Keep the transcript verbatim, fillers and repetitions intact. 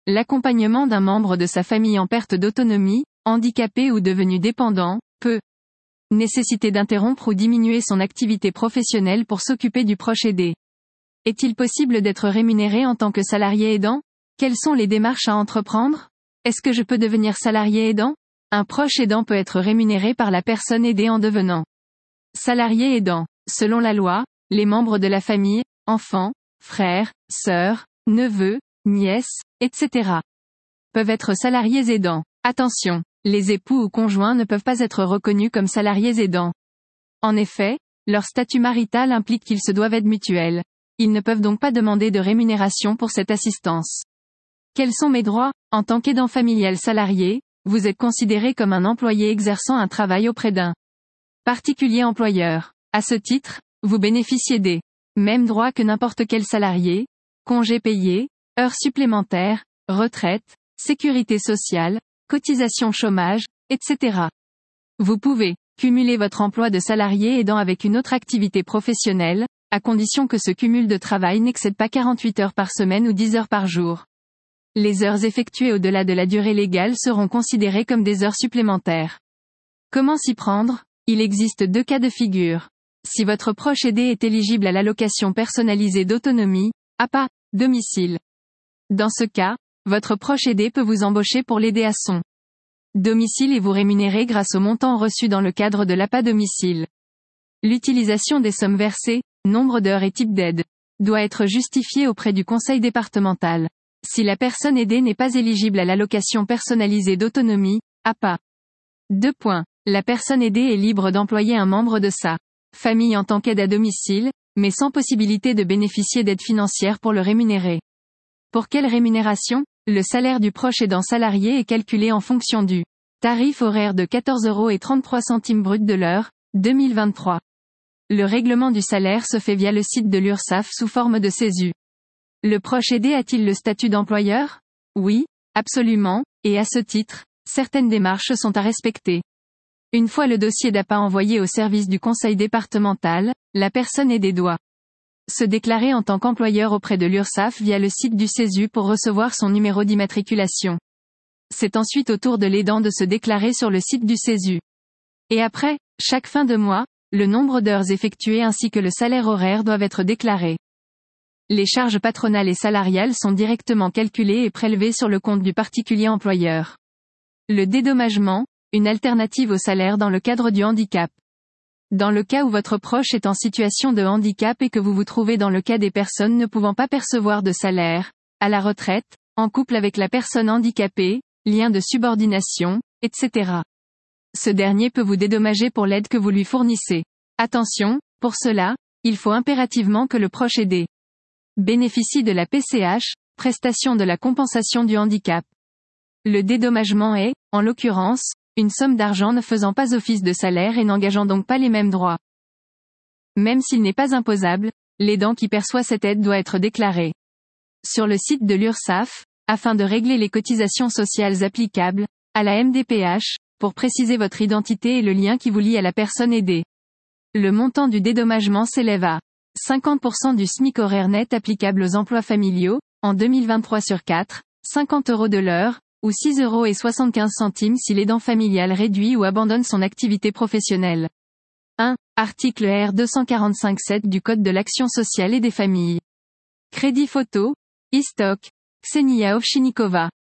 l'accompagnement d'un membre de sa famille en perte d'autonomie, handicapé ou devenu dépendant, peut nécessiter d'interrompre ou diminuer son activité professionnelle pour s'occuper du proche aidé. Est-il possible d'être rémunéré en tant que salarié aidant? Quelles sont les démarches à entreprendre? Est-ce que je peux devenir salarié aidant? Un proche aidant peut être rémunéré par la personne aidée en devenant salarié aidant. Selon la loi, les membres de la famille, enfants, frères, sœurs, neveux, nièces, et cetera, peuvent être salariés aidants. Attention, les époux ou conjoints ne peuvent pas être reconnus comme salariés aidants. En effet, leur statut marital implique qu'ils se doivent aide mutuelle. Ils ne peuvent donc pas demander de rémunération pour cette assistance. Quels sont mes droits? En tant qu'aidant familial salarié, vous êtes considéré comme un employé exerçant un travail auprès d'un particulier employeur. À ce titre, vous bénéficiez des mêmes droits que n'importe quel salarié: congés payés, heures supplémentaires, retraite, sécurité sociale, cotisation chômage, et cetera. Vous pouvez cumuler votre emploi de salarié aidant avec une autre activité professionnelle, à condition que ce cumul de travail n'excède pas quarante-huit heures par semaine ou dix heures par jour. Les heures effectuées au-delà de la durée légale seront considérées comme des heures supplémentaires. Comment s'y prendre? Il existe deux cas de figure. Si votre proche aidé est éligible à l'allocation personnalisée d'autonomie, A P A, domicile. Dans ce cas, votre proche aidé peut vous embaucher pour l'aider à son domicile et vous rémunérer grâce au montant reçu dans le cadre de l'A P A domicile. L'utilisation des sommes versées, nombre d'heures et type d'aide, doit être justifiée auprès du conseil départemental. Si la personne aidée n'est pas éligible à l'allocation personnalisée d'autonomie, A P A. deux points. La personne aidée est libre d'employer un membre de sa famille en tant qu'aide à domicile, mais sans possibilité de bénéficier d'aide financière pour le rémunérer. Pour quelle rémunération? Le salaire du proche aidant salarié est calculé en fonction du tarif horaire de quatorze euros trente-trois centimes brut de l'heure, deux mille vingt-trois. Le règlement du salaire se fait via le site de l'URSSAF sous forme de C E S U. Le proche aidé a-t-il le statut d'employeur? Oui, absolument, et à ce titre, certaines démarches sont à respecter. Une fois le dossier d'A P A envoyé au service du conseil départemental, la personne aidée doit se déclarer en tant qu'employeur auprès de l'URSSAF via le site du C E S U pour recevoir son numéro d'immatriculation. C'est ensuite au tour de l'aidant de se déclarer sur le site du C E S U. Et après, chaque fin de mois, le nombre d'heures effectuées ainsi que le salaire horaire doivent être déclarés. Les charges patronales et salariales sont directement calculées et prélevées sur le compte du particulier employeur. Le dédommagement, une alternative au salaire dans le cadre du handicap. Dans le cas où votre proche est en situation de handicap et que vous vous trouvez dans le cas des personnes ne pouvant pas percevoir de salaire, à la retraite, en couple avec la personne handicapée, lien de subordination, et cetera. Ce dernier peut vous dédommager pour l'aide que vous lui fournissez. Attention, pour cela, il faut impérativement que le proche aidé bénéficie de la P C H, prestation de la compensation du handicap. Le dédommagement est, en l'occurrence, une somme d'argent ne faisant pas office de salaire et n'engageant donc pas les mêmes droits. Même s'il n'est pas imposable, l'aidant qui perçoit cette aide doit être déclaré sur le site de l'URSSAF, afin de régler les cotisations sociales applicables à la M D P H, pour préciser votre identité et le lien qui vous lie à la personne aidée. Le montant du dédommagement s'élève à cinquante pour cent du SMIC horaire net applicable aux emplois familiaux, en deux mille vingt-trois sur quatre, cinquante euros de l'heure, ou six euros soixante-quinze centimes si l'aidant familial réduit ou abandonne son activité professionnelle. un. Article R deux cent quarante-cinq sept du Code de l'action sociale et des familles. Crédit photo, e-stock, Ksenia Ovchinnikova.